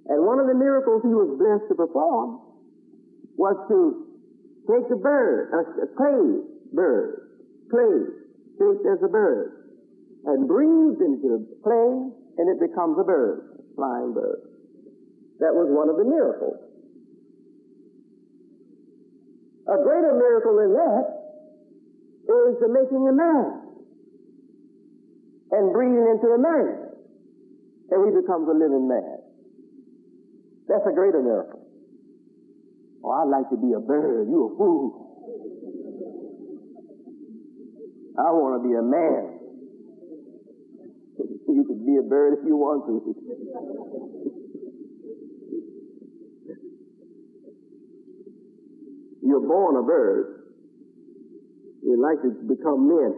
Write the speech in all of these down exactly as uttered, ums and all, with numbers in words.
And one of the miracles he was blessed to perform was to take a bird, a, a clay bird, clay shaped as a bird, and breathe into the clay, and it becomes a bird, a flying bird. That was one of the miracles. A greater miracle than that is the making a man and breathing into a man, and he becomes a living man. That's a greater miracle. Oh, I'd like to be a bird. You a fool. I want to be a man. You could be a bird if you want to. You're born a bird. You'd like to become men.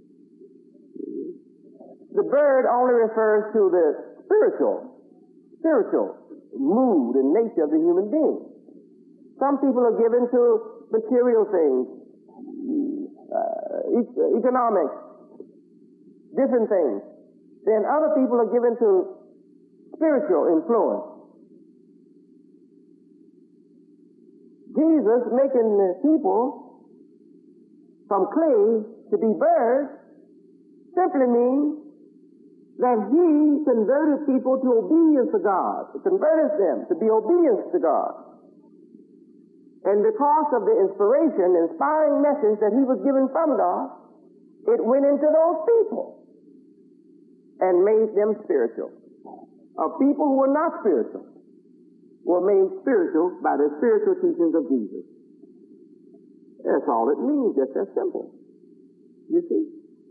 The bird only refers to the spiritual, spiritual mood and nature of the human being. Some people are given to material things, uh, e- economics, different things. Then other people are given to spiritual influence. Jesus making the people from clay to be birds simply means that he converted people to obedience to God. He converted them to be obedient to God. And because of the inspiration, inspiring message that he was given from God, it went into those people and made them spiritual. Of people who were not spiritual were made spiritual by the spiritual teachings of Jesus. That's all it means, just that simple. You see?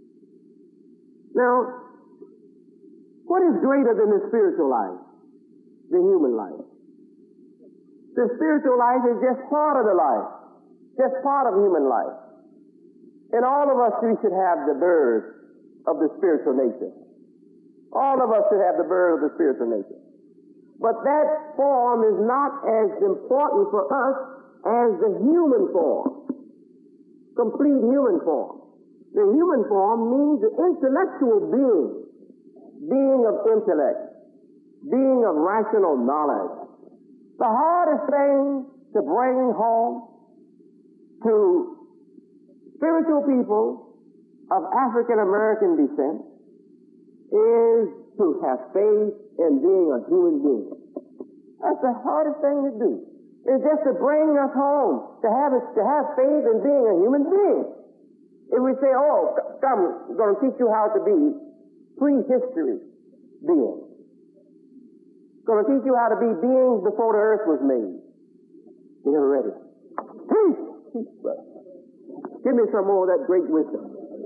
Now, what is greater than the spiritual life? The human life. The spiritual life is just part of the life, just part of human life. And all of us, we should have the bird of the spiritual nature. All of us should have the bird of the spiritual nature. But that form is not as important for us as the human form, complete human form. The human form means the intellectual being, being of intellect, being of rational knowledge. The hardest thing to bring home to spiritual people of African American descent is to have faith in being a human being. That's the hardest thing to do. It's just to bring us home, to have it, to have faith in being a human being. If we say, oh, come, I'm going to teach you how to be prehistory beings. Going to teach you how to be beings before the earth was made. You're ready. Peace! Peace, brother. Give me some more of that great wisdom.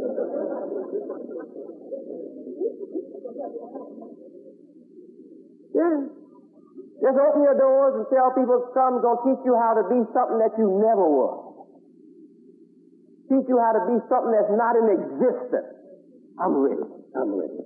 Yeah. Just open your doors and tell people, come, going to teach you how to be something that you never were. Teach you how to be something that's not in existence. I'm ready. I'm ready.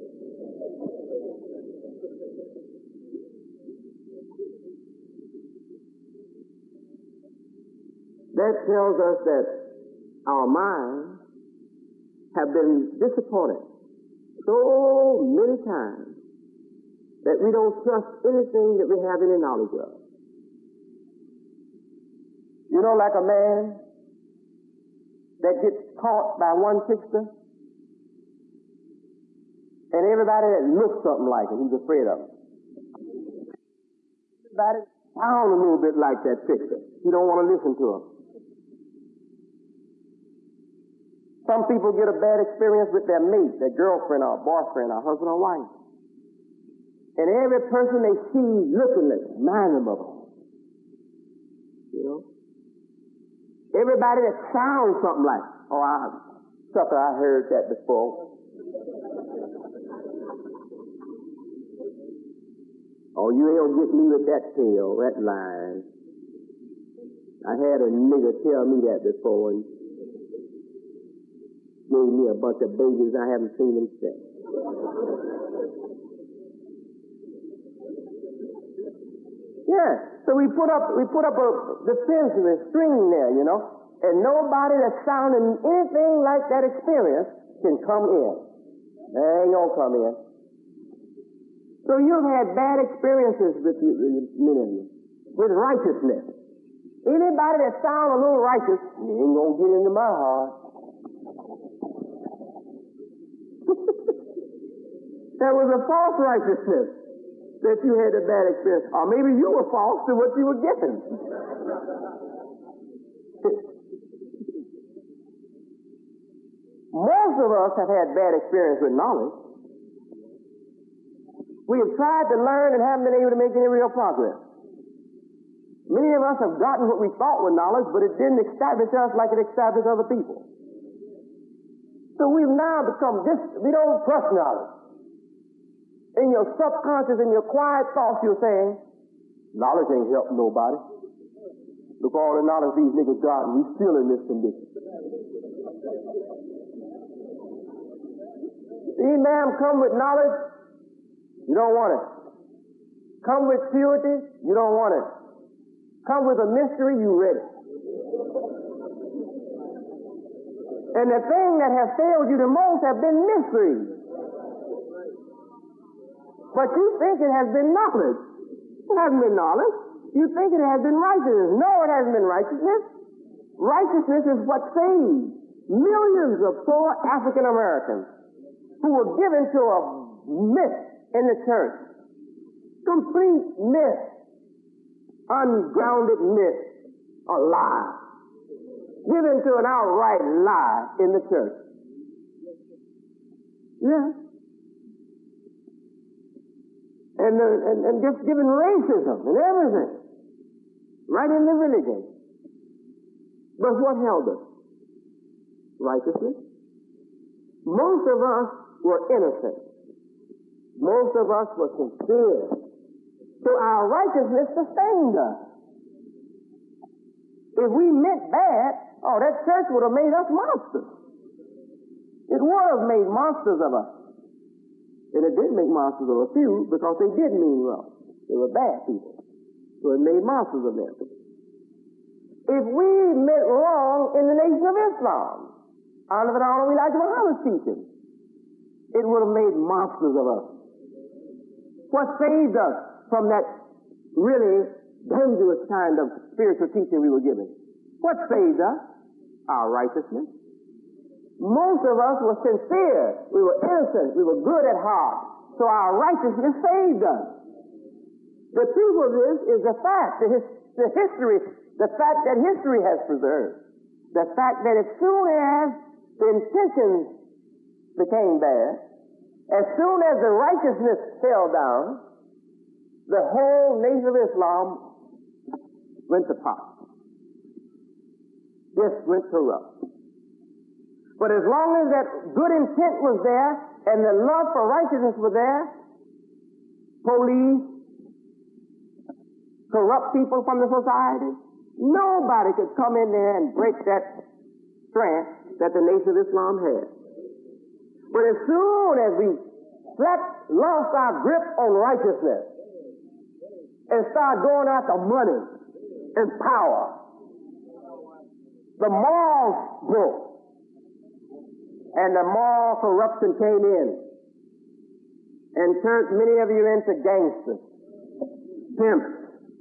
That tells us that our minds have been disappointed so many times that we don't trust anything that we have any knowledge of. You know, like a man that gets caught by one trickster, and everybody that looks something like him, he's afraid of him. Everybody sound a little bit like that trickster. You don't want to listen to him. Some people get a bad experience with their mate, their girlfriend or boyfriend or husband or wife. And every person they see looking at them, mind them of them. You know? Everybody that sounds something like, oh, I, sucker, I heard that before. Oh, you ain't gonna get me with that tale, that line. I had a nigger tell me that before and gave me a bunch of babies I haven't seen him since. Yeah, so we put up we put up a defense and a screen there, you know, and nobody that's sounding anything like that experience can come in. They ain't gonna come in. So you've had bad experiences with you, many of you, with righteousness. Anybody that sounds a little righteous, you ain't gonna get into my heart. That was a false righteousness that you had a bad experience. Or maybe you were false to what you were getting. Most of us have had bad experience with knowledge. We have tried to learn and haven't been able to make any real progress. Many of us have gotten what we thought were knowledge, but it didn't establish us like it established other people. So we've now become this, we don't trust knowledge. In your subconscious, in your quiet thoughts, you're saying, knowledge ain't helping nobody. Look all the knowledge these niggas got, and we still in this condition. See, ma'am, come with knowledge, you don't want it. Come with purity, you don't want it. Come with a mystery, you ready. And the thing that has failed you the most have been mysteries. But you think it has been knowledge. It hasn't been knowledge. You think it has been righteousness. No, it hasn't been righteousness. Righteousness is what saved millions of poor African Americans who were given to a myth in the church. Complete myth. Ungrounded myth. A lie. Given to an outright lie in the church. Yeah. And, uh, and, and just given racism and everything. Right in the religion. But what held us? Righteousness. Most of us were innocent. Most of us were sincere. So our righteousness sustained us. If we meant bad, oh, that church would have made us monsters. It would have made monsters of us. And it did make monsters of a few because they did mean well. They were bad people. So it made monsters of them. If we meant wrong in the Nation of Islam, out of it all, we like Muhammad's teaching, it would have made monsters of us. What saved us from that really dangerous kind of spiritual teaching we were given? What saved us? Our righteousness. Most of us were sincere. We were innocent. We were good at heart. So our righteousness saved us. The truth of this is the fact, the, his, the history, the fact that history has preserved. The fact that as soon as the intentions became bad, as soon as the righteousness fell down, the whole Nation of Islam went to pot. Just went corrupt. But as long as that good intent was there and the love for righteousness was there, police, corrupt people from the society, nobody could come in there and break that strength that the Nation of Islam had. But as soon as we slept, lost our grip on righteousness and started going after money and power, the morals broke. And the moral corruption came in and turned many of you into gangsters, pimps,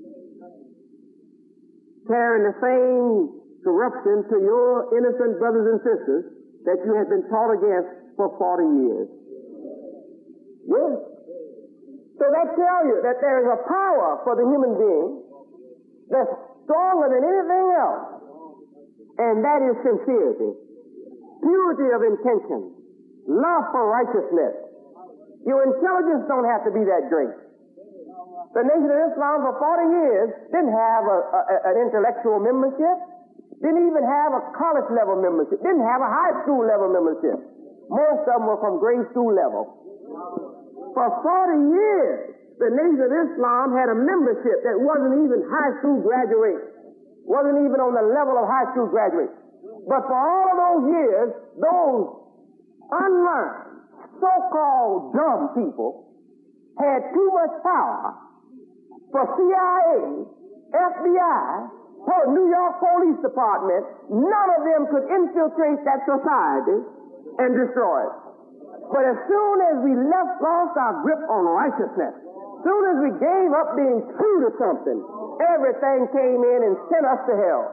carrying the same corruption to your innocent brothers and sisters that you had been taught against for forty years. Yes. So that tells you that there is a power for the human being that's stronger than anything else, and that is sincerity. Purity of intention, love for righteousness. Your intelligence don't have to be that great. The Nation of Islam for forty years didn't have a, a, an intellectual membership, didn't even have a college level membership, didn't have a high school level membership. Most of them were from grade school level. For forty years, the Nation of Islam had a membership that wasn't even high school graduates, wasn't even on the level of high school graduates. But for all of those years, those unlearned, so-called dumb people had too much power for C I A, F B I, New York Police Department. None of them could infiltrate that society and destroy it. But as soon as we left, lost our grip on righteousness, as soon as we gave up being true to something, everything came in and sent us to hell.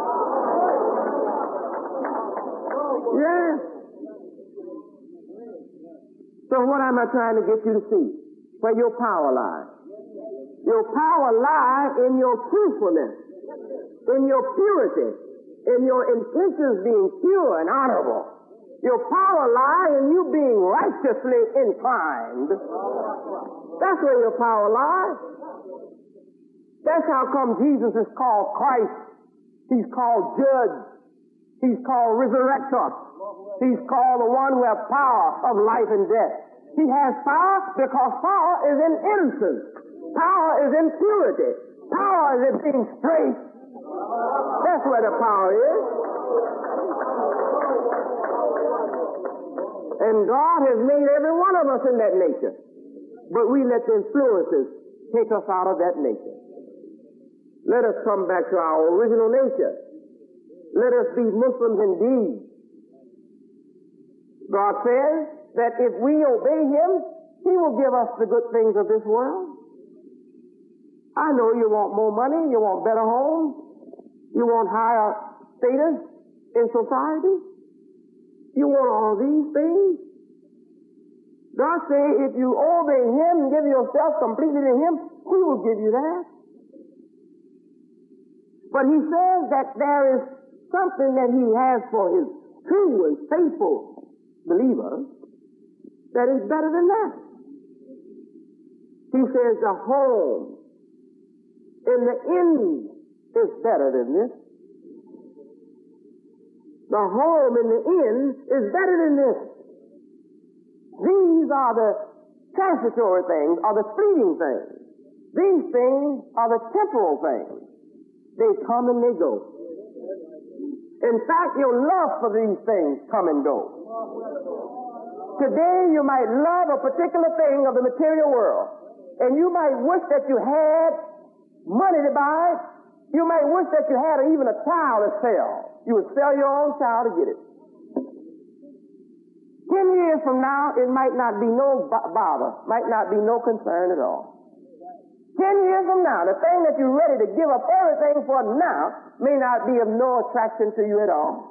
Yeah. So what am I trying to get you to see? Where your power lies. Your power lies in your truthfulness, in your purity, in your intentions being pure and honorable. Your power lies in you being righteously inclined. That's where your power lies. That's how come Jesus is called Christ. He's called Judge. He's called Resurrector. He's called the one who has power of life and death. He has power because power is in innocence. Power is in purity. Power is in being straight. That's where the power is. And God has made every one of us in that nature. But we let the influences take us out of that nature. Let us come back to our original nature. Let us be Muslims indeed. God says that if we obey Him, He will give us the good things of this world. I know you want more money, you want better homes, you want higher status in society. You want all these things. God says if you obey Him and give yourself completely to Him, He will give you that. But He says that there is something that He has for His true and faithful believers that is better than that. He says the home in the end is better than this. The home in the end is better than this. These are the transitory things, are the fleeting things. These things are the temporal things. They come and they go. In fact, your love for these things come and go. Today you might love a particular thing of the material world, and you might wish that you had money to buy it. You might wish that you had even a child to sell. You would sell your own child to get it. Ten years from now, it might not be no bother, might not be no concern at all. Ten years from now, the thing that you're ready to give up everything for now may not be of no attraction to you at all.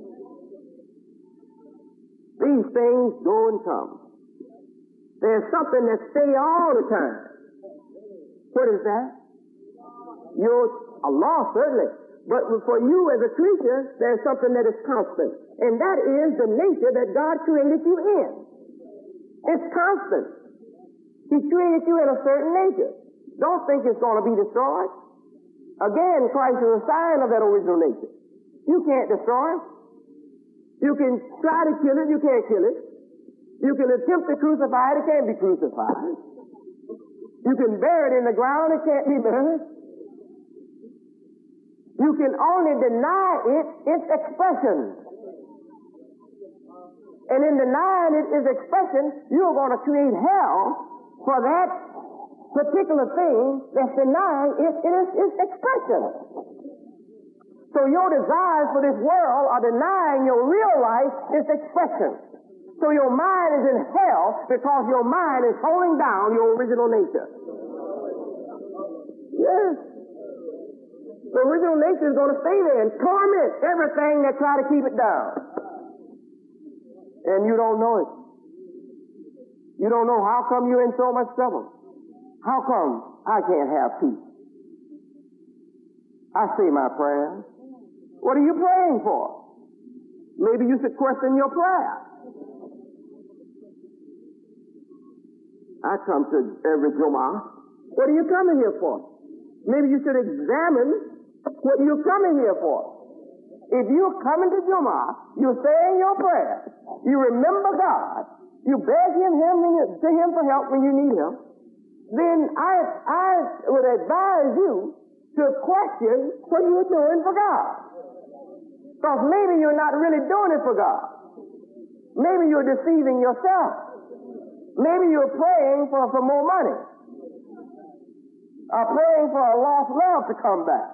These things go and come. There's something that stays all the time. What is that? Your Allah, certainly. But for you as a creature, there's something that is constant. And that is the nature that God created you in. It's constant. He created you in a certain nature. Don't think it's going to be destroyed. Again, Christ is a sign of that original nature. You can't destroy it. You can try to kill it, you can't kill it. You can attempt to crucify it, it can't be crucified. You can bury it in the ground, it can't be buried. You can only deny it its expression. And in denying it its expression, you're going to create hell for that particular thing that's denying it its, its expression. So your desires for this world are denying your real life its expression. So your mind is in hell because your mind is holding down your original nature. Yes. The original nature is going to stay there and torment everything that try to keep it down. And you don't know it. You don't know how come you're in so much trouble. How come I can't have peace? I say my prayers. What are you praying for? Maybe you should question your prayer. I come to every Jummah. What are you coming here for? Maybe you should examine what you're coming here for. If you're coming to Jummah, you're saying your prayer, you remember God, you beg him, him to him for help when you need him, then I, I would advise you to question what you're doing for God. Because maybe you're not really doing it for God. Maybe you're deceiving yourself. Maybe you're praying for, for more money. Or praying for a lost love to come back.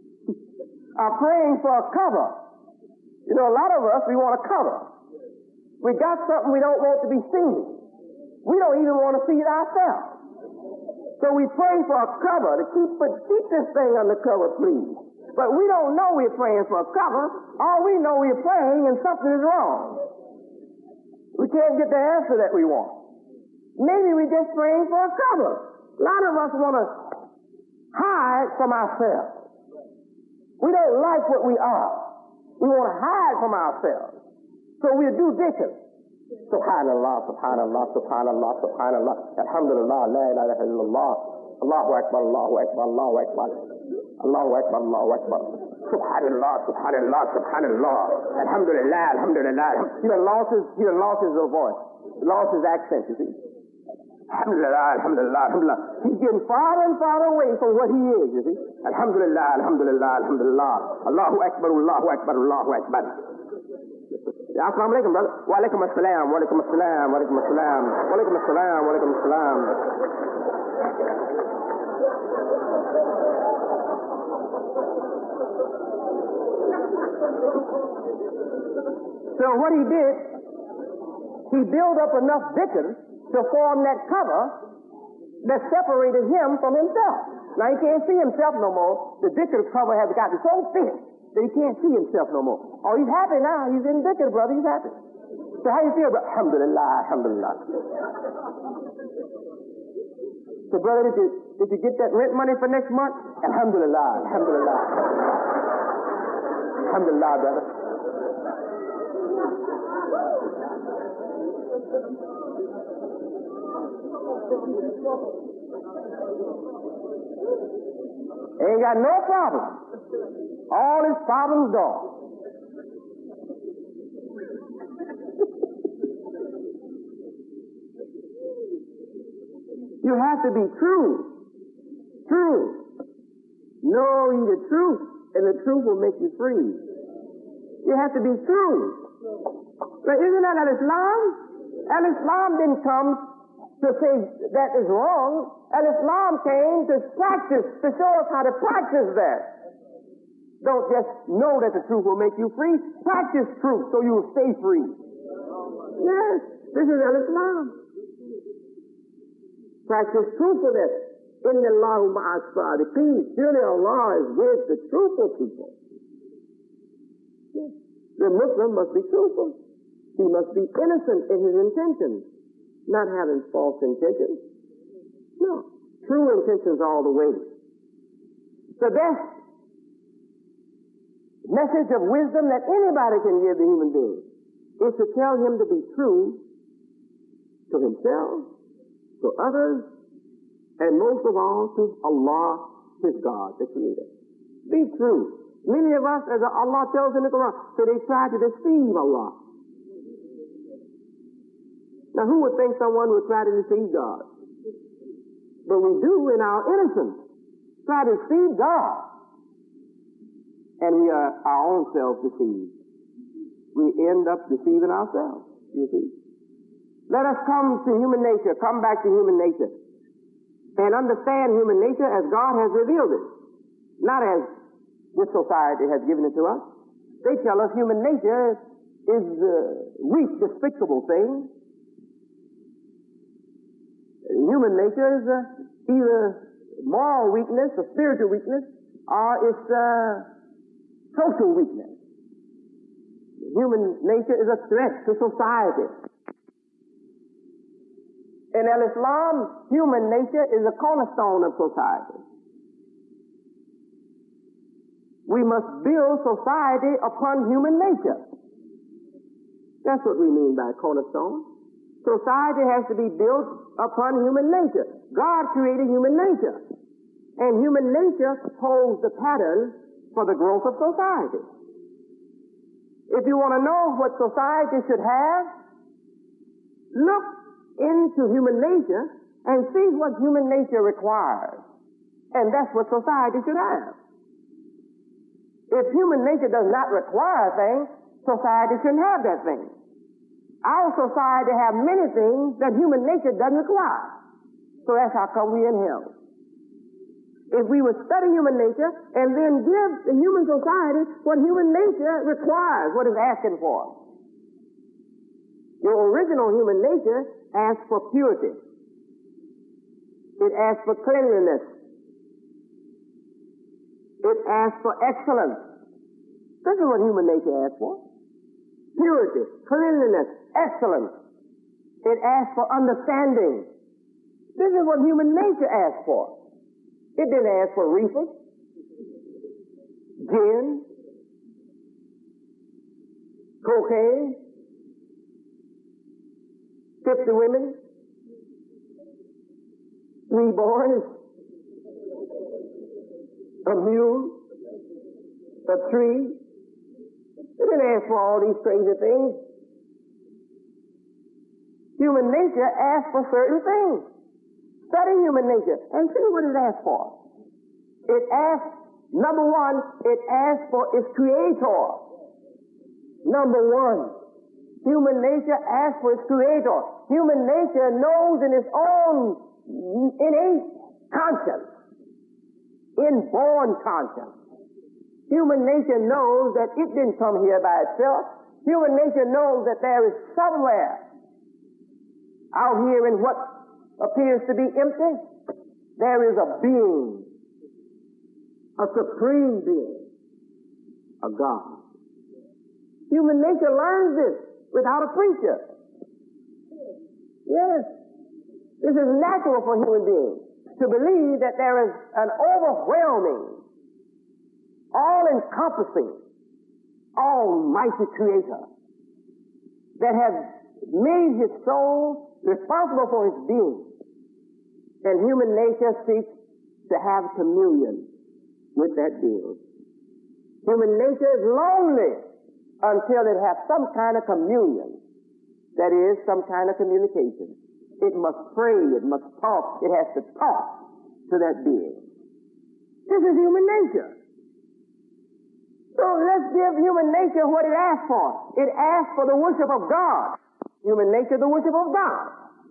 Or praying for a cover. You know, a lot of us, we want a cover. We got something we don't want to be seen. We don't even want to see it ourselves. So we pray for a cover to keep, keep this thing under cover, please. But we don't know we're praying for a cover. All we know we're praying and something is wrong. We can't get the answer that we want. Maybe we're just praying for a cover. A lot of us want to hide from ourselves. We don't like what we are. We want to hide from ourselves. So we'll do dhikr. Subhanallah, subhanallah, subhanallah, subhanallah. Alhamdulillah, la ilaha illallah. Allahu akbar, Allahu akbar, Allahu akbar. Allahu akbar, Allahu akbar. Subhanallah, subhanallah, subhanallah. Alhamdulillah, alhamdulillah. He done lost his, he done lost his voice. He lost his accent, you see. Alhamdulillah, alhamdulillah, alhamdulillah. He's getting farther and farther away from what he is, you see. Alhamdulillah, alhamdulillah, alhamdulillah. Allahu akbar, Allahu akbar, Allahu akbar. Assalamu alaikum, brother. Wa alaikum assalam, wa alaikum assalam, wa alaikum assalam, wa alaikum assalam, wa alaikum assalam. So what he did, he built up enough dhikr to form that cover that separated him from himself. Now he can't see himself no more. The dhikr cover has gotten so thick that he can't see himself no more. Oh, he's happy now. He's in dhikr, brother. He's happy. So how you feel? Alhamdulillah, alhamdulillah. So brother, did you, did you get that rent money for next month? Alhamdulillah, alhamdulillah. Alhamdulillah, brother. Ain't got no problem. All his problems gone. You have to be true. True. Know ye the truth, and the truth will make you free. You have to be true. But isn't that Al-Islam? Al-Islam didn't come to say that is wrong. Al-Islam came to practice, to show us how to practice that. Don't just know that the truth will make you free. Practice truth so you will stay free. Yes, this is Al-Islam. Practice truthfulness. Inna Allahu ma'as sadiqeen. Surely Allah is with the truthful people. Yes. The Muslim must be truthful. He must be innocent in his intentions, not having false intentions. No. True intentions all the way. The best message of wisdom that anybody can give the human being is to tell him to be true to himself, to others, and most of all to Allah, his God, the Creator. Be true. Many of us, as Allah tells in the Quran, so they try to deceive Allah. Now, who would think someone would try to deceive God? But we do in our innocence. Try to deceive God. And we are our own selves deceived. We end up deceiving ourselves, you see. Let us come to human nature, come back to human nature, and understand human nature as God has revealed it, not as this society has given it to us. They tell us human nature is a weak, despicable thing. Human nature is uh, either moral weakness or spiritual weakness, or it's uh, social weakness. Human nature is a threat to society. In Al-Islam, human nature is a cornerstone of society. We must build society upon human nature. That's what we mean by cornerstone. Society has to be built upon human nature. God created human nature. And human nature holds the pattern for the growth of society. If you want to know what society should have, look into human nature and see what human nature requires. And that's what society should have. If human nature does not require a thing, society shouldn't have that thing. Our society have many things that human nature doesn't require. So that's how come we're in hell. If we would study human nature and then give the human society what human nature requires, what it's asking for. Your original human nature asks for purity. It asks for cleanliness. It asks for excellence. This is what human nature asks for. Purity, cleanliness, excellence. It asks for understanding. This is what human nature asks for. It didn't ask for reefer, gin, cocaine, fifty women, three boys, a mule, a tree. It didn't ask for all these crazy things. Human nature asks for certain things. Study human nature and see what it asks for. It asks, number one, it asks for its creator. Number one, human nature asks for its creator. Human nature knows in its own innate conscience, inborn conscience. Human nature knows that it didn't come here by itself. Human nature knows that there is somewhere out here in what appears to be empty, there is a being, a supreme being, a God. Human nature learns this without a preacher. Yes, this is natural for human beings to believe that there is an overwhelming, all-encompassing, almighty creator that has made his soul responsible for his being. And human nature seeks to have communion with that being. Human nature is lonely until it has some kind of communion. That is, some kind of communication. It must pray, it must talk, it has to talk to that being. This is human nature. So let's give human nature what it asks for. It asks for the worship of God. Human nature, the worship of God.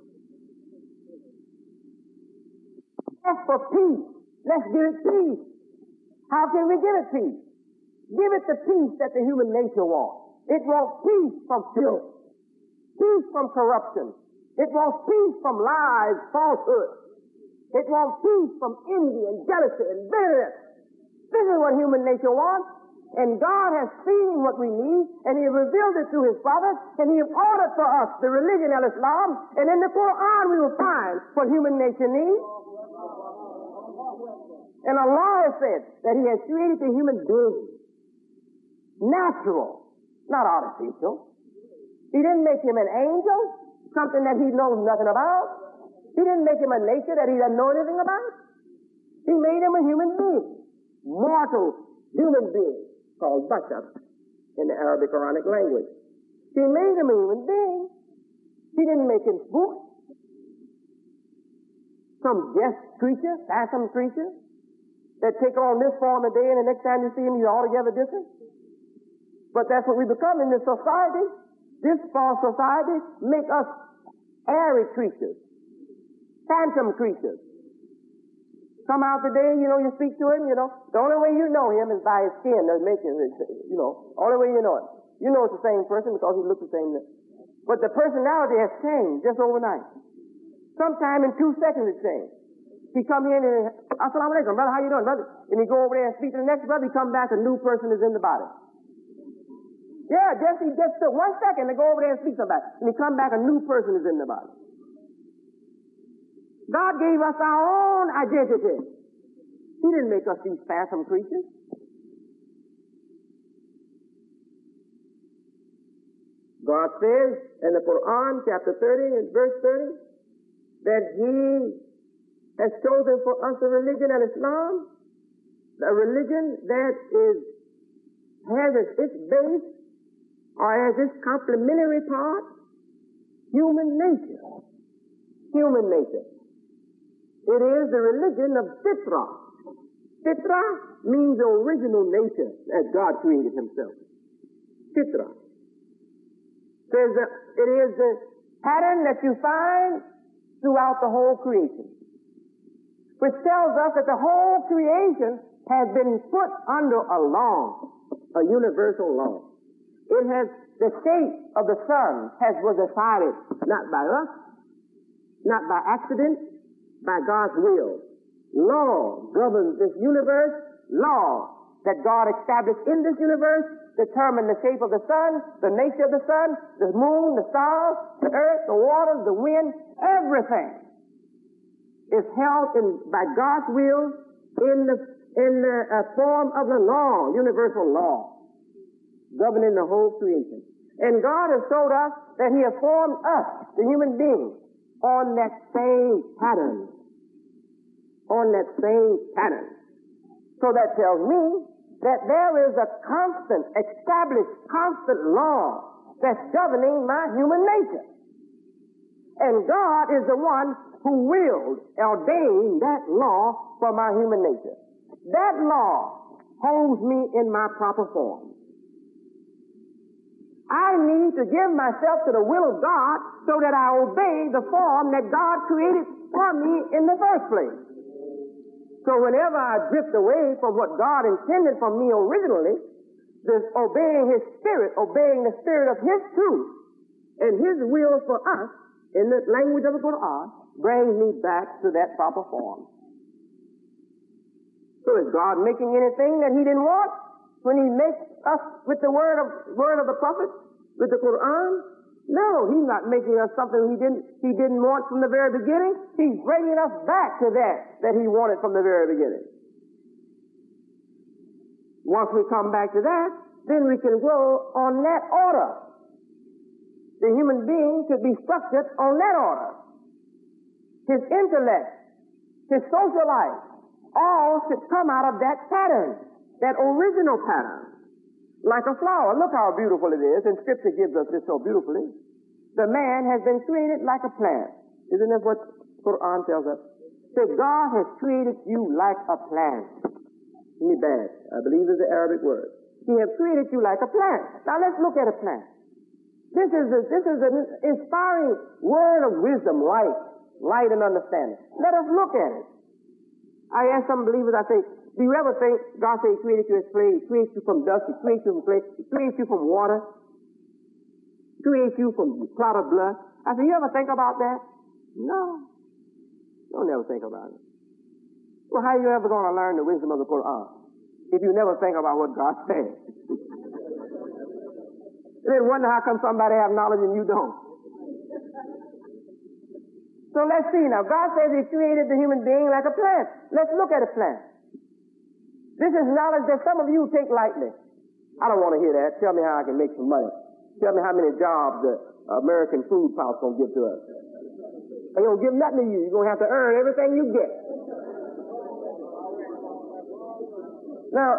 Ask for peace. Let's give it peace. How can we give it peace? Give it the peace that the human nature wants. It wants peace from filth, peace from corruption. It wants peace from lies, falsehood. It wants peace from envy and jealousy and bitterness. This is what human nature wants. And God has seen what we need, and He revealed it through His Father, and He has ordered for us the religion of Islam, and in the Quran we will find what human nature needs. And Allah has said that He has created the human being natural, not artificial. He didn't make him an angel, something that he knows nothing about. He didn't make him a nature that he doesn't know anything about. He made him a human being, mortal human being, called bashar in the Arabic Quranic language. He made him a human being. He didn't make him spook, some guest creature, phantom creature, that take on this form a day and the next time you see him he's altogether different. But that's what we become in this society. This false society make us airy creatures, phantom creatures. Come out today, you know, you speak to him, you know. The only way you know him is by his skin. That makes him, you know, only way you know it. You know it's the same person because he looks the same. But the personality has changed just overnight. Sometime in two seconds it changed. He come in and, Assalamu alaikum, brother, how you doing, brother? And he go over there and speak to the next brother, he come back, a new person is in the body. Yeah, just, he just took one second to go over there and speak to somebody. And he come back, a new person is in the body. God gave us our own identity. He didn't make us these phantom creatures. God says in the Quran, chapter thirty and verse thirty, that He has chosen for us the religion of Islam, a religion that is has as its base or as its complementary part human nature. Human nature. It is the religion of Fitra. Fitra means the original nature as God created Himself. Fitra. Says that it is the pattern that you find throughout the whole creation, which tells us that the whole creation has been put under a law, a universal law. It has The shape of the sun has was decided not by us, not by accident, by God's will. Law governs this universe. Law that God established in this universe determine the shape of the sun, the nature of the sun, the moon, the stars, the earth, the waters, the wind, everything is held in, by God's will in the, in the uh, form of the law, universal law, governing the whole creation. And God has told us that He has formed us, the human beings, on that same pattern. On that same pattern. So that tells me that there is a constant, established, constant law that's governing my human nature. And God is the one who willed, ordained that law for my human nature. That law holds me in my proper form. I need to give myself to the will of God so that I obey the form that God created for me in the first place. So whenever I drift away from what God intended for me originally, this obeying His Spirit, obeying the Spirit of His truth and His will for us in the language of the Quran, brings me back to that proper form. So is God making anything that He didn't want when He makes us with the word of word of the prophet, with the Quran? No, He's not making us something He didn't He didn't want from the very beginning. He's bringing us back to that that He wanted from the very beginning. Once we come back to that, then we can grow on that order. The human being should be structured on that order. His intellect, his social life, all should come out of that pattern, that original pattern. Like a flower. Look how beautiful it is, and Scripture gives us this so beautifully. The man has been created like a plant. Isn't that what Quran tells us? So God has created you like a plant. Nibad, I believe is the Arabic word. He has created you like a plant. Now let's look at a plant. This is a, this is an inspiring word of wisdom, light, light and understanding. Let us look at it. I ask some believers, I say, do you ever think God said He created you as clay? He created you from dust. He created you from clay. He created you from water. He created you from a clot of blood. I said, you ever think about that? No. Don't ever think about it. Well, how are you ever going to learn the wisdom of the Quran if you never think about what God said? And then wonder how come somebody have knowledge and you don't. So let's see now. God says He created the human being like a plant. Let's look at a plant. This is knowledge that some of you take lightly. I don't want to hear that. Tell me how I can make some money. Tell me how many jobs the American Food Pouch going to give to us. They don't give nothing to you. You're going to have to earn everything you get. Now,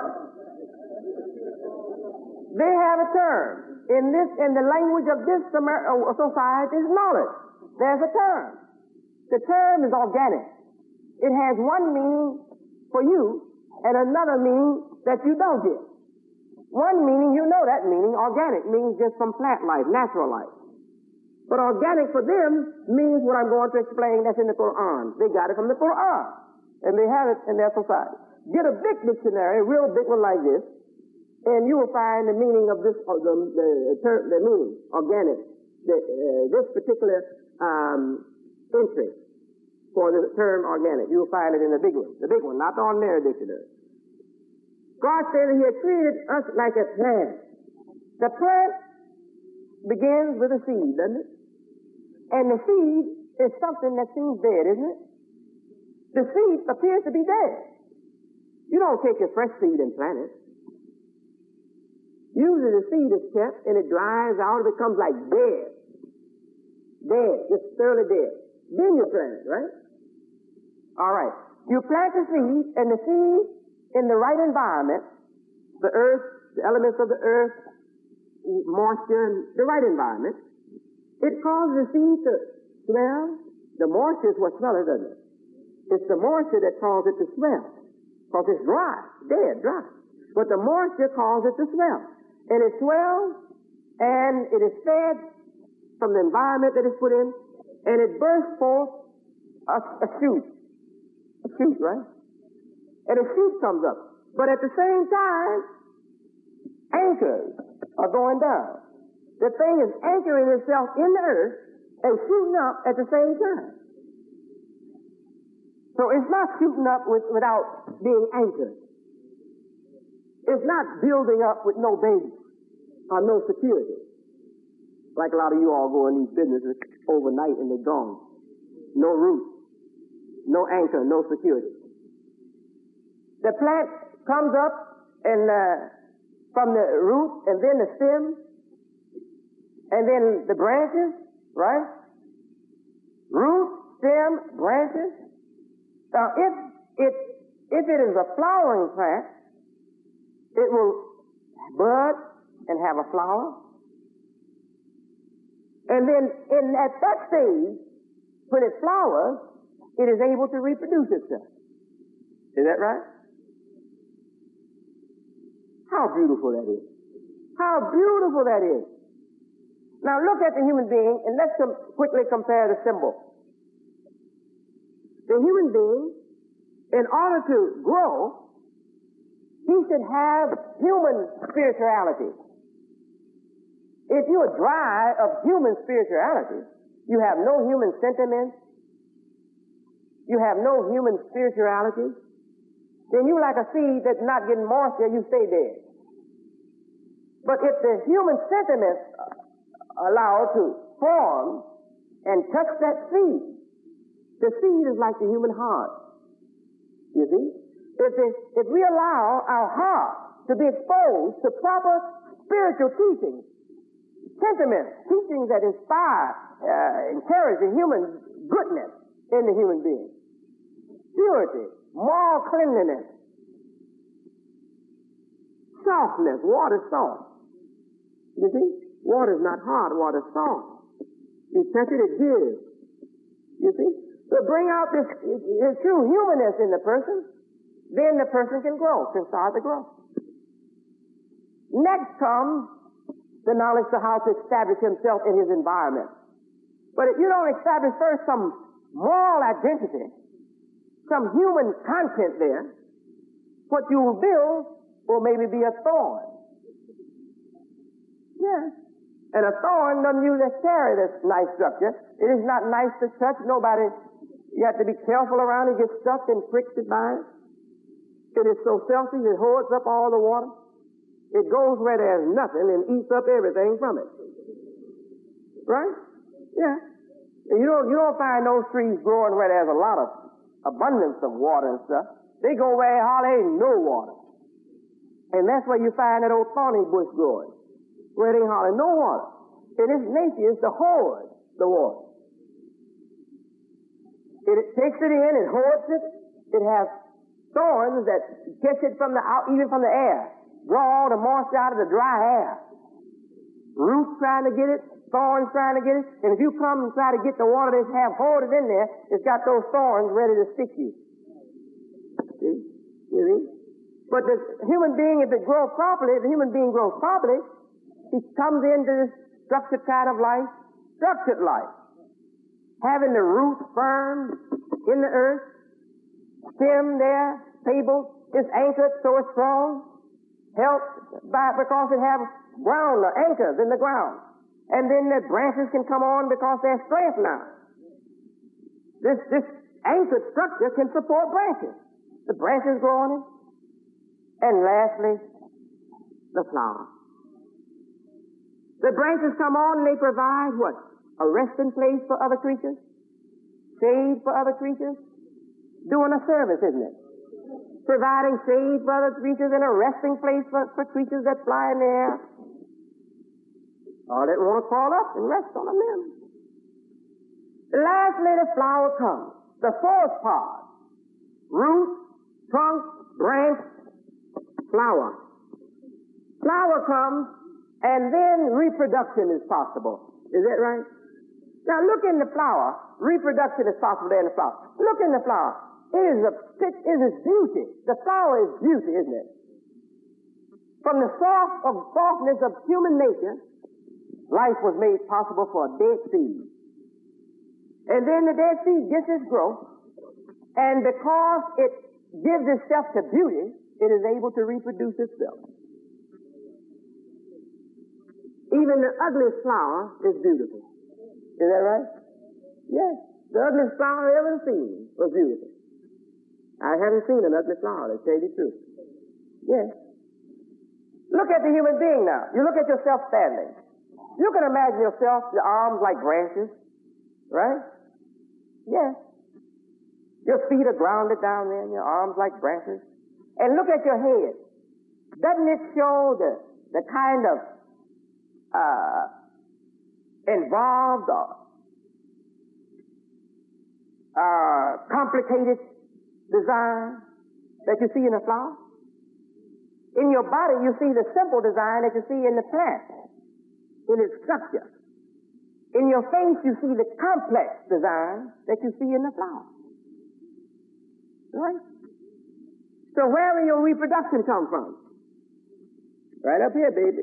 they have a term. In this, in the language of this society is knowledge. There's a term. The term is organic. It has one meaning for you and another meaning that you don't get. One meaning, you know that meaning. Organic means just from plant life, natural life. But organic for them means what I'm going to explain that's in the Quran. They got it from the Quran. And they have it in their society. Get a big dictionary, a real big one like this, and you will find the meaning of this, of the, the, term, the meaning, organic, the, uh, this particular um, entry for the term organic. You will find it in the big one, the big one, not the ordinary dictionary. God said that He had created us like a plant. The plant begins with a seed, doesn't it? And the seed is something that seems dead, isn't it? The seed appears to be dead. You don't take a fresh seed and plant it. Usually the seed is kept and it dries out, it becomes like dead. Dead, just thoroughly dead. Then you plant it, right? All right. You plant the seed, and the seed in the right environment, the earth, the elements of the earth, moisture, and the right environment, it causes the seed to swell. The moisture is what smells it, doesn't it? It's the moisture that causes it to swell. Because it's dry, dead, dry. But the moisture causes it to swell. And it swells, and it is fed from the environment that it's put in, and it bursts forth a, a shoot. A shoot, right? And a shoot comes up. But at the same time, anchors are going down. The thing is anchoring itself in the earth and shooting up at the same time. So it's not shooting up with, without being anchored. It's not building up with no base or no security. Like a lot of you all go in these businesses overnight and they're gone. No root, no anchor, no security. The plant comes up and uh, from the root and then the stem and then the branches, right? Root, stem, branches. Now, if it if it is a flowering plant, it will bud and have a flower. And then in at that stage, when it flowers, it is able to reproduce itself. Is that right? How beautiful that is. How beautiful that is. Now look at the human being and let's com- quickly compare the symbol. The human being, in order to grow, he should have human spirituality. If you are dry of human spirituality, you have no human sentiments, you have no human spirituality, then you like a seed that's not getting moisture, you stay dead. But if the human sentiments are allowed to form and touch that seed, the seed is like the human heart. You see? If, it, if we allow our heart to be exposed to proper spiritual teaching, sentiments, teachings that inspire, uh, encourage the human goodness in the human being, purity, moral cleanliness, softness, water soft. You see? Water is not hard, water is soft. You touch it, it gives. You see? To bring out this, this true humanness in the person, then the person can grow, can start to grow. Next comes the knowledge of how to establish himself in his environment. But if you don't establish first some moral identity, some human content there, what you will build will maybe be a thorn. Yes. And a thorn doesn't usually carry this nice structure. It is not nice to touch. Nobody, you have to be careful around it, get stuck and pricked by it. It is so selfish, it hoards up all the water. It goes where there's nothing and eats up everything from it. Right? Yeah. And you don't, you don't find those trees growing where there's a lot of abundance of water and stuff. They go where hardly ain't no water. And that's where you find that old thorny bush growing, where there ain't hardly no water. And its nature is to hoard the water. It, it takes it in, it hoards it. It has thorns that catch it from the out, even from the air. Draw all the moisture out of the dry air. Roots trying to get it, thorns trying to get it. And if you come and try to get the water that's half hoarded in there, it's got those thorns ready to stick you. See? You see? But the human being, if it grows properly, if the human being grows properly, he comes into this structured kind of life, structured life. Having the roots firm in the earth, stem there, stable, it's anchored so it's strong. Helped by because it have ground or anchors in the ground. And then the branches can come on because they're strength now. This this anchored structure can support branches. The branches grow on it. And lastly, the flower. The branches come on and they provide what? A resting place for other creatures? Shade for other creatures? Doing a service, isn't it? Providing shade for other creatures and a resting place for, for creatures that fly in the air or that want to crawl up and rest on a limb. Lastly, the flower comes. The fourth part. Root, trunk, branch, flower. Flower comes and then reproduction is possible. Is that right? Now look in the flower. Reproduction is possible there in the flower. Look in the flower. It is a it is beauty. The flower is beauty, isn't it? From the soft of softness of human nature, life was made possible for a dead seed. And then the dead seed gets its growth, and because it gives itself to beauty, it is able to reproduce itself. Even Even the ugliest flower is beautiful. Is that right? Yes. The ugliest flower I ever seen was beautiful. I haven't seen an ugly flower, to tell you the truth. Yes. Look at the human being now. You look at yourself standing. You can imagine yourself, your arms like branches, right? Yes. Your feet are grounded down there, and your arms like branches. And look at your head. Doesn't it show the, the kind of uh, involved or uh, complicated design that you see in a flower? In your body, you see the simple design that you see in the plant, in its structure. In your face, you see the complex design that you see in the flower. Right? So where will your reproduction come from? Right up here, baby.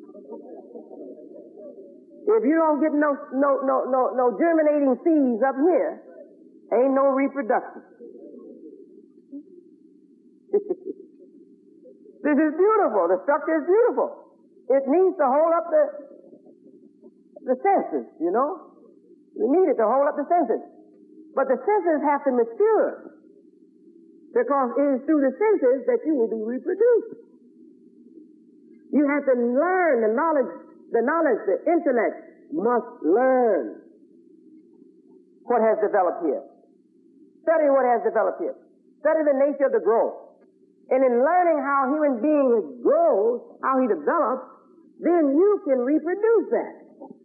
If you don't get no no no no no germinating seeds up here, ain't no reproduction. This is beautiful. The structure is beautiful. It needs to hold up the the senses, you know. You need it to hold up the senses. But the senses have to mature, because it is through the senses that you will be reproduced. You have to learn the knowledge, the knowledge, the intellect must learn what has developed here. Study what has developed here. Study the nature of the growth. And in learning how human beings grows, how he develops, then you can reproduce that.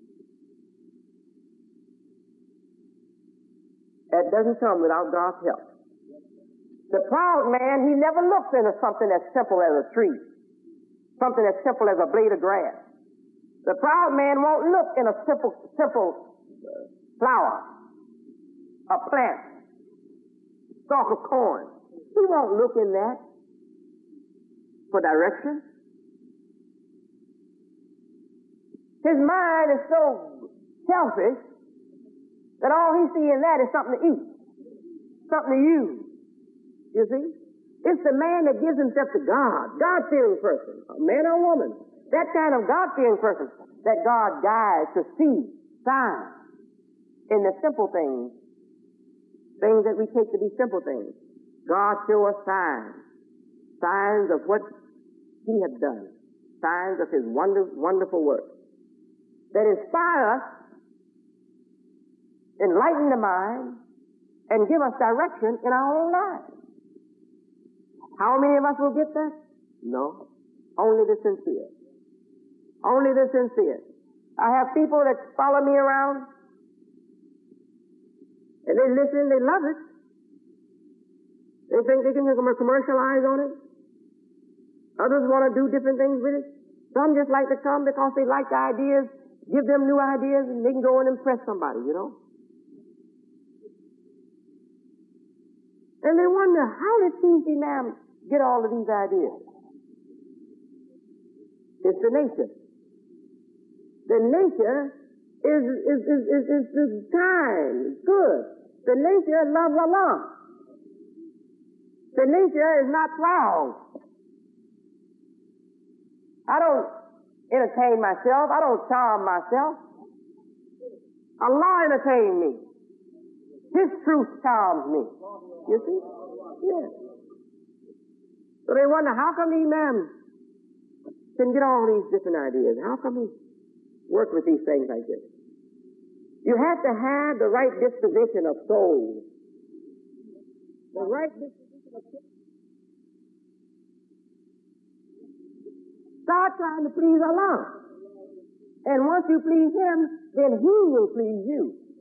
That doesn't come without God's help. The proud man, he never looks into something as simple as a tree, something as simple as a blade of grass. The proud man won't look in a simple, simple flower, a plant, stalk of corn. He won't look in that for direction. His mind is so selfish that all he sees in that is something to eat, something to use. You see? It's the man that gives himself to God, God-fearing person, a man or a woman, that kind of God-fearing person that God guides to see signs in the simple things, things that we take to be simple things. God show us signs, signs of what he has done, signs of his wonder, wonderful work that inspire us, enlighten the mind, and give us direction in our own lives. How many of us will get that? No. Only the sincere. Only the sincere. I have people that follow me around, and they listen, they love it. They think they can commercialize on it. Others want to do different things with it. Some just like to come because they like the ideas, give them new ideas, and they can go and impress somebody, you know. And they wonder, how did T C Lamb get all of these ideas? It's the nature. The nature is is is is, is, is kind, good. The nature loves Allah. The nature is not proud. I don't entertain myself. I don't charm myself. Allah entertains me. His truth charms me. You see? Yes. So they wonder, how come the Imam can get all these different ideas? How come he work with these things like this? You have to have the right disposition of soul. The right disposition of soul. Start trying to please Allah. And once you please him, then he will please you.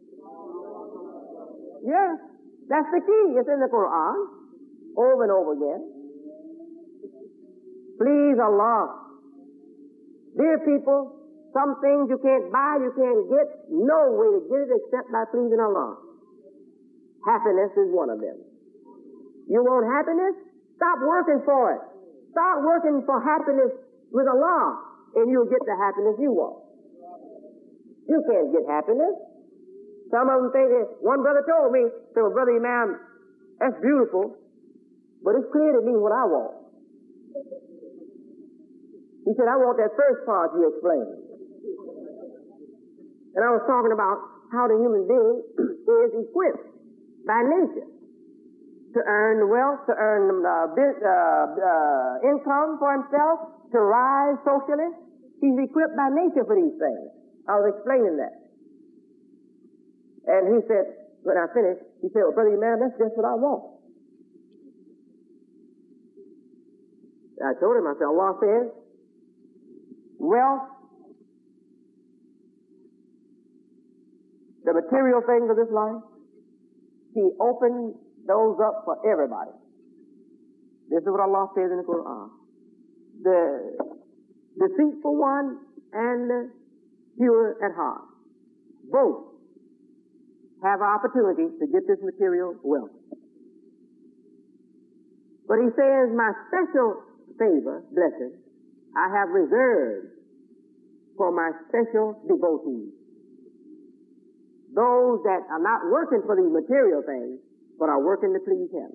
Yes, that's the key. It's in the Quran, over and over again. Please Allah. Dear people, some things you can't buy, you can't get, no way to get it except by pleasing Allah. Happiness is one of them. You want happiness? Stop working for it. Start working for happiness with Allah, and you'll get the happiness you want. You can't get happiness. Some of them think that, one brother told me, said, well, Brother Imam, that's beautiful, but it's clear to me what I want. He said, I want that first part you explained. And I was talking about how the human being is equipped by nature to earn wealth, to earn uh, biz, uh, uh, income for himself, to rise socially. He's equipped by nature for these things. I was explaining that. And he said, when I finished, he said, well, Brother man, that's just what I want. I told him, I said, Allah says, wealth, the material things of this life, He opened those up for everybody. This is what Allah says in the Quran. The deceitful one and the pure at heart, both have opportunity to get this material wealth. But He says, my special favor, blessing, I have reserved for my special devotees. Those that are not working for these material things, but are working to please Him.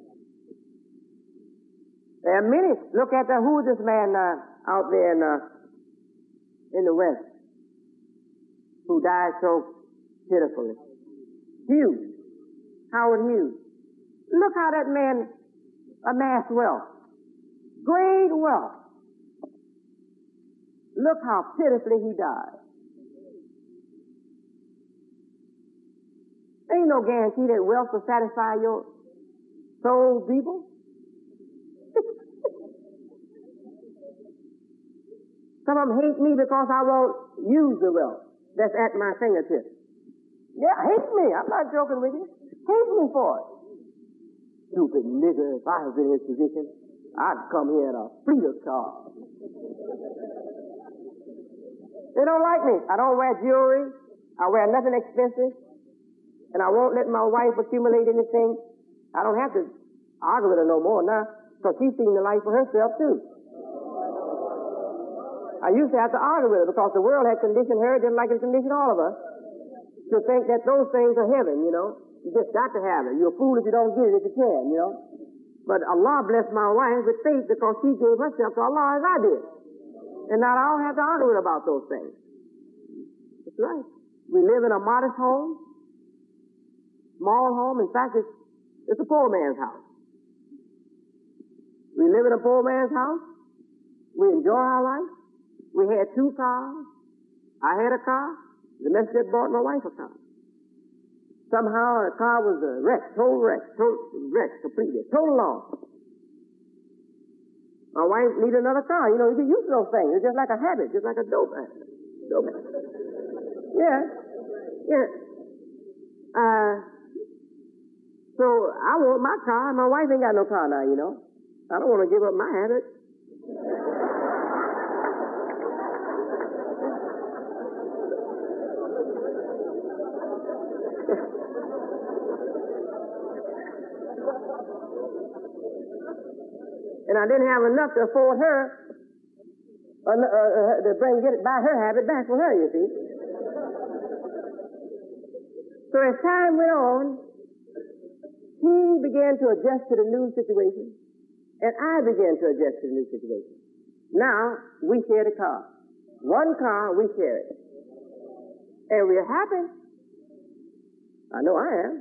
There are many. Look at the, who is this man uh, out there in, uh, in the West who died so pitifully? Hughes. Howard Hughes. Look how that man amassed wealth. Great wealth. Look how pitifully he died. Ain't no guarantee that wealth will satisfy your soul, people. Some of them hate me because I won't use the wealth that's at my fingertips. Yeah, hate me. I'm not joking with you. Hate me for it. Stupid nigger, if I was in his position, I'd come here in a fleet of cars. They don't like me. I don't wear jewelry. I wear nothing expensive. And I won't let my wife accumulate anything. I don't have to argue with her no more now, because she's seen the life for herself too. I used to have to argue with her because the world had conditioned her, just like it conditioned all of us, to think that those things are heaven, you know. You just got to have it. You're a fool if you don't get it if you can, you know. But Allah blessed my wife with faith because she gave herself to Allah as I did. And now I don't have to argue with her about those things. That's right. We live in a modest home, small home. In fact, it's, it's a poor man's house. We live in a poor man's house. We enjoy our life. We had two cars. I had a car. The messenger bought my wife a car. Somehow the car was a wreck, total wreck, total wreck, completely, total loss. My wife needed another car. You know, you get used to those things. It's just like a habit, just like a dope habit. Dope habit. Yeah. Yeah. Uh, so I want my car. My wife ain't got no car now, you know. I don't want to give up my habit. And I didn't have enough to afford her uh, uh, to bring get it, buy her habit back for her, you see. So as time went on, he began to adjust to the new situation, and I began to adjust to the new situation. Now we share the car. One car, we share it. And we're happy. I know I am.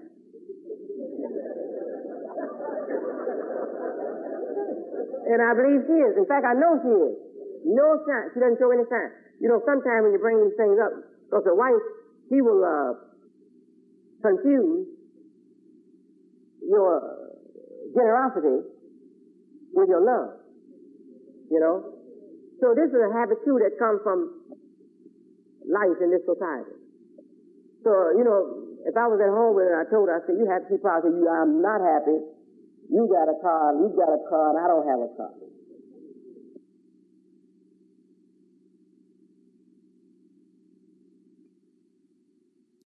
And I believe she is. In fact, I know she is. No sign. She doesn't show any sign. You know, sometimes when you bring these things up, because the wife, she will uh, confuse your generosity with your love. You know? So this is a habit, too, that comes from life in this society. So, you know, if I was at home with her, I told her, I said, you happy? She probably said, I'm not happy. You got a car, you got a car, and I don't have a car.